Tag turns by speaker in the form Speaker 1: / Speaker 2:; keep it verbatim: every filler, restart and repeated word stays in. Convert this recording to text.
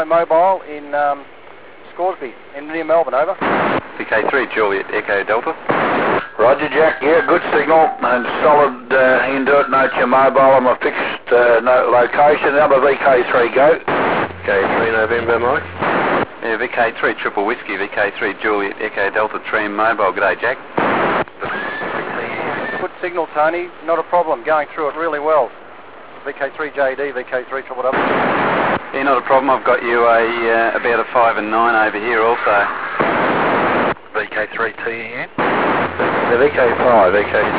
Speaker 1: Mobile in um, Scoresby, in near Melbourne, over.
Speaker 2: V K three, Juliet Echo Delta.
Speaker 3: Roger, Jack. Yeah, good signal and solid uh, into it. Note your mobile on a fixed uh, note location. Number V K three, go.
Speaker 2: V K three, November, Mike. Yeah, V K three, Triple Whiskey, V K three, Juliet Echo Delta, Tram Mobile. G'day, Jack.
Speaker 1: Good signal, Tony. Not a problem. Going through it really well. V K three J D, V K three Triple W.
Speaker 2: Yeah, not a problem. I've got you a uh, about a five and nine over here also.
Speaker 3: V K three T E N.
Speaker 2: The V K five, V K